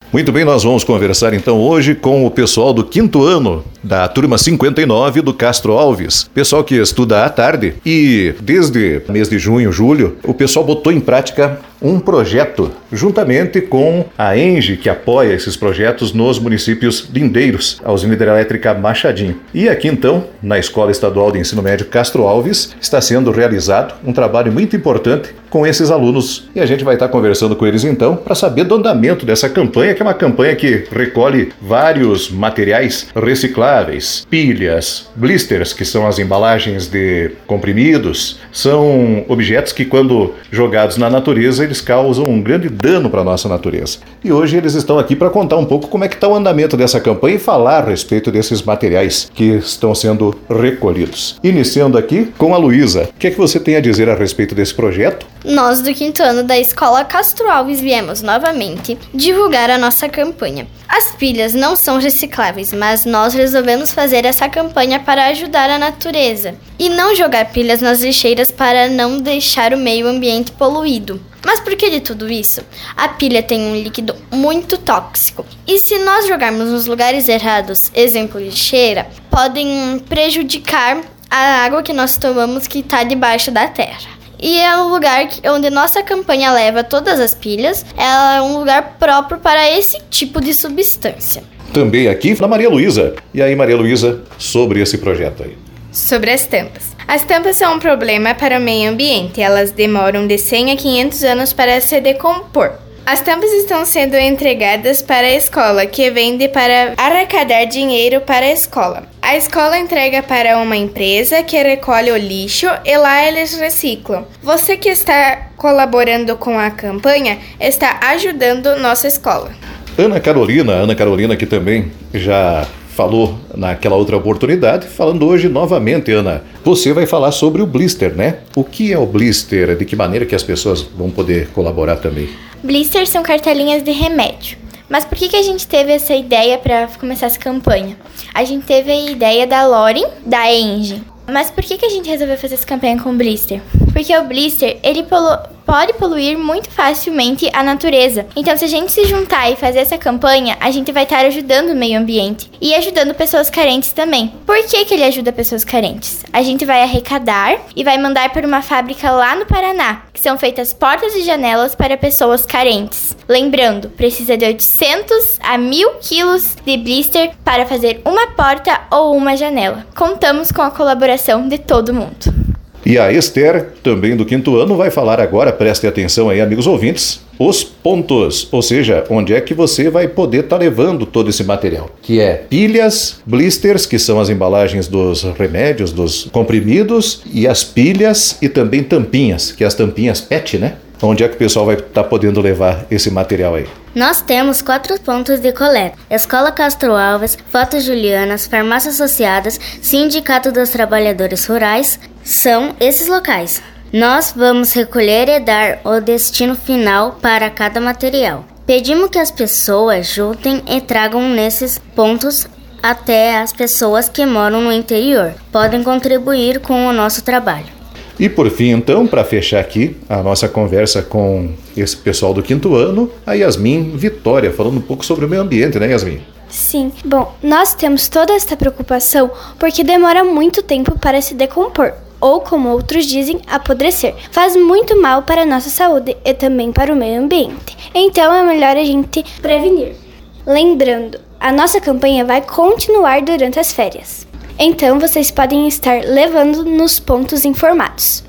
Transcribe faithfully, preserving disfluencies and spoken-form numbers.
Muito bem, nós vamos conversar então hoje com o pessoal do quinto ano da turma cinquenta e nove do Castro Alves. Pessoal que estuda à tarde e desde mês de junho, julho, o pessoal botou em prática um projeto juntamente com a ENGIE, que apoia esses projetos nos municípios lindeiros, a usina hidrelétrica Machadinho. E aqui então, na Escola Estadual de Ensino Médio Castro Alves, está sendo realizado um trabalho muito importante com esses alunos. E a gente vai estar conversando com eles então para saber do andamento dessa campanha, que é uma campanha que recolhe vários materiais recicláveis, pilhas, blisters, que são as embalagens de comprimidos, são objetos que quando jogados na natureza eles causam um grande dano para a nossa natureza. E hoje eles estão aqui para contar um pouco como é que está o andamento dessa campanha e falar a respeito desses materiais que estão sendo recolhidos. Iniciando aqui com a Luísa. O que é que você tem a dizer a respeito desse projeto? Nós do quinto ano da Escola Castro Alves viemos novamente divulgar a nossa campanha. As pilhas não são recicláveis, mas nós resolvemos fazer essa campanha para ajudar a natureza e não jogar pilhas nas lixeiras para não deixar o meio ambiente poluído. Mas por que de tudo isso? A pilha tem um líquido muito tóxico e se nós jogarmos nos lugares errados, exemplo lixeira, podem prejudicar a água que nós tomamos que está debaixo da terra. E é um lugar que, onde nossa campanha leva todas as pilhas, ela é um lugar próprio para esse tipo de substância. Também aqui na Maria Luísa. E aí, Maria Luísa, sobre esse projeto aí? Sobre as tampas. As tampas são um problema para o meio ambiente. Elas demoram de cem a quinhentos anos para se decompor. As tampas estão sendo entregadas para a escola, que vende para arrecadar dinheiro para a escola. A escola entrega para uma empresa que recolhe o lixo e lá eles reciclam. Você que está colaborando com a campanha está ajudando nossa escola. Ana Carolina, Ana Carolina que também já falou naquela outra oportunidade, falando hoje novamente, Ana. Você vai falar sobre o blister, né? O que é o blister? De que maneira que as pessoas vão poder colaborar também? Blisters são cartelinhas de remédio. Mas por que, que a gente teve essa ideia para começar essa campanha? A gente teve a ideia da Lauren, da ENGIE. Mas por que, que a gente resolveu fazer essa campanha com o blister? Porque o blister, ele polu- pode poluir muito facilmente a natureza. Então, se a gente se juntar e fazer essa campanha, a gente vai estar ajudando o meio ambiente e ajudando pessoas carentes também. Por que, que ele ajuda pessoas carentes? A gente vai arrecadar e vai mandar para uma fábrica lá no Paraná, que são feitas portas e janelas para pessoas carentes. Lembrando, precisa de oitocentos a mil quilos de blister para fazer uma porta ou uma janela. Contamos com a colaboração de todo mundo. E a Esther, também do quinto ano, vai falar agora, prestem atenção aí, amigos ouvintes, os pontos, ou seja, onde é que você vai poder estar tá levando todo esse material, que é pilhas, blisters, que são as embalagens dos remédios, dos comprimidos, e as pilhas e também tampinhas, que é as tampinhas P E T, né? Onde é que o pessoal vai estar tá podendo levar esse material aí? Nós temos quatro pontos de coleta: Escola Castro Alves, Foto Julianas, Farmácias Associadas, Sindicato dos Trabalhadores Rurais, são esses locais. Nós vamos recolher e dar o destino final para cada material. Pedimos que as pessoas juntem e tragam nesses pontos até as pessoas que moram no interior. Podem contribuir com o nosso trabalho. E por fim, então, para fechar aqui a nossa conversa com esse pessoal do quinto ano, a Yasmin Vitória, falando um pouco sobre o meio ambiente, né, Yasmin? Sim. Bom, nós temos toda esta preocupação porque demora muito tempo para se decompor, ou, como outros dizem, apodrecer. Faz muito mal para a nossa saúde e também para o meio ambiente. Então é melhor a gente prevenir. Lembrando, a nossa campanha vai continuar durante as férias. Então, vocês podem estar levando nos pontos informados.